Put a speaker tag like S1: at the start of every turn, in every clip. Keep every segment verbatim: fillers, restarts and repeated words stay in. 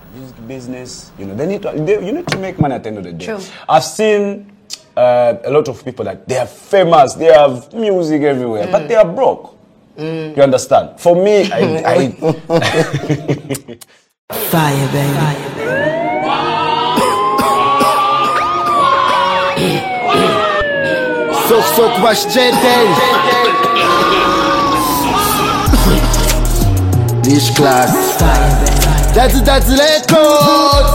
S1: music business, you know, they need to, they, you need to make money at the end of the day.
S2: True.
S1: I've seen uh, a lot of people that they are famous, they have music everywhere, mm. but they are broke. Mm. You understand? For me, I... I
S3: Fire, baby. Fire, baby.
S4: Sok sok baş centel. Dish class. That's that's records.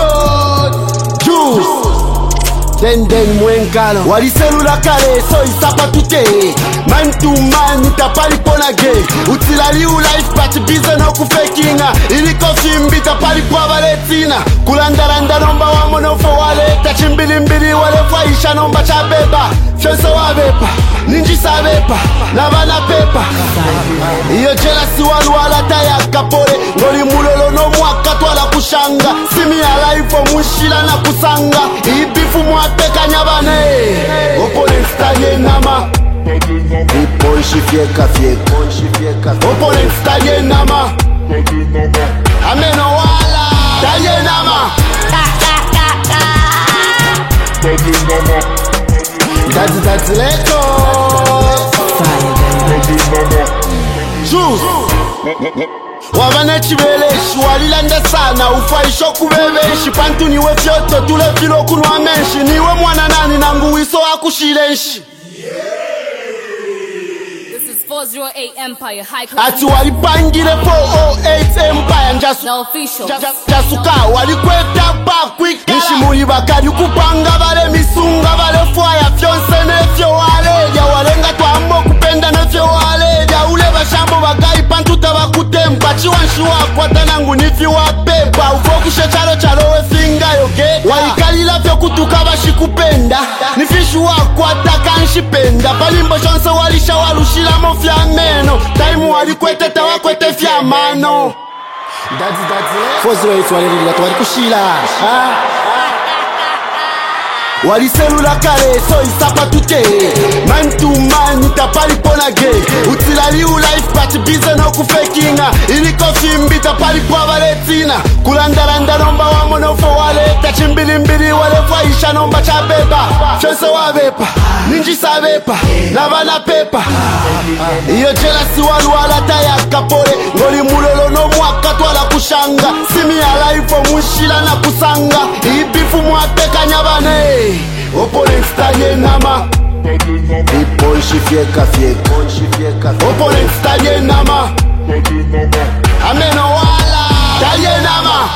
S4: Juice. Den den mwenkalo waliselula kale so isapa tute man to man itapali pona gay utilali u life but bize no kufekinga iliko fimbi tapali po valetina kulandaranda nomba wa mono fo wale tachimbili mbili wale faisha nomba cha beba fenso wa bepa ninji sabepa na bana pepa iyo jealousy walu wala taya kapore ngoli mulolo no mwaka twala kushanga simi alive for mushila na kusanga ibifu mwa pekanya bane opponent stanye nama ipon shifieka fieka opponent stanye nama ameno wala stanye nama that's that's leto Juice wabana chibeleshi walilanda sana ufaisho kubebeshi pantu niwe fyoto tule filo kunwa menshi niwe mwana nani nangu wiso akushilenshi
S5: This is four oh eight Empire High Class.
S4: ati walipangile four oh eight Empire njasu
S5: The official
S4: jasuka walikweta pa kwikala nishimuli bakari kupanga vale misunga vale fwaya fyonse nefyo waleja walenga twambo kupenda nefyo waleja ule bashambo bagai pantu tabakutempa chiwanshi wakwata nangu nifi wapepa ufokushe chalo chalo we finga yoke walikalila fyo kutuka bashikupenda nifishu wakwata kanshipenda palimbo shonse walisha walushila mofya meno taimu walikwete tawakwete fya mano Daddy, daddy, four oh eight walilila twali kushila ha? Waliselula kale so isapa tute man to man itapali pona gay utilali u life but bize no kufekinga iliko fimbi tapali po valetina kulandaranda nomba wa mono fo wale tachimbili mbili wale faisha nomba cha beba fenso wa bepa ninji sabepa na bana pepa iyo jealousy walu wala taya kapore ngoli mulolo no mwaka twala kushanga simi alive for mushila na kusanga ibifu mwapekanya bane opponent stanye nama ipon shifieka fieka opponent stanye nama ameno wala stanye nama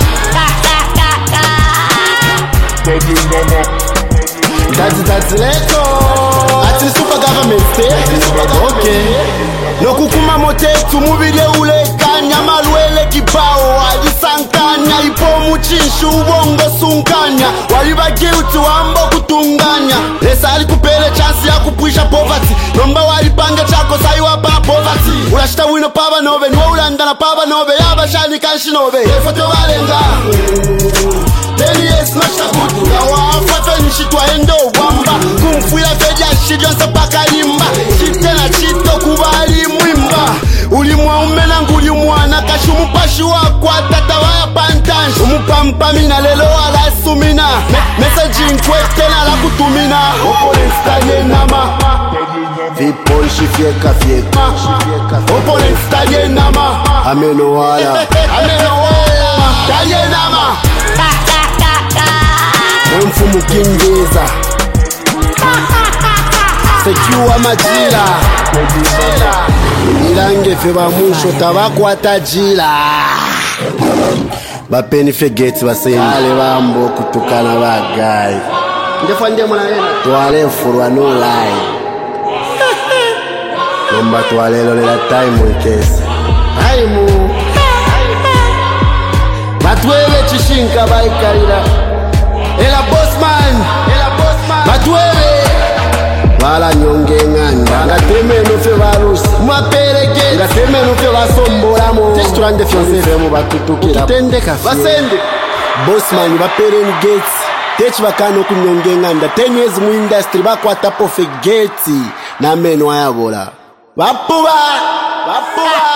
S4: that's that's leto ati super government state okay no kukuma motetu mubile ule kanya malwele kibao ajisankanya ipo muchishu ubongo sunkanya waliba guilty wambo kutunganya lesa alikupele chance ya kupwisha poverty nomba walipanga chako saiwa pa poverty ulashita wino paba nobe niwe ulandana paba nobe yaba shani kanshi nobe efoto walenga ten years mashita kutu wafafe nishitwa endo wamba kumfuila feja shidionsa paka limba chitena chito kubali mwimba ulimwa umena nguli mwana kashumu pashi wakwa tata waya pantanshi umupampa mina lelo wala sumina Me, messaging kwete na la kutumina opponent stanye nama vipon shifieka fieka opponent stanye nama ameno wala ameno wala stanye nama mfumu kingeza sekiwa majila ilange fe ba musho tabakwata jila bapeni fegeti basende bambo kutukana bagai ndefa nde mwana yena twale furwa no lie nomba twale lo la time wekesa aimu batwele chishinka baikalira ela bossman ela bossman batwele wala nyonge nganda ngateme no fe barusi mwapereke ngateme no fe basombolamo testrande fiancé vemo batutukira tendeka basende bossman baperen gates techi bakano kunyonge nganda ten years mu industry bakwata po fe gates na meno ayabola bapuba bapuba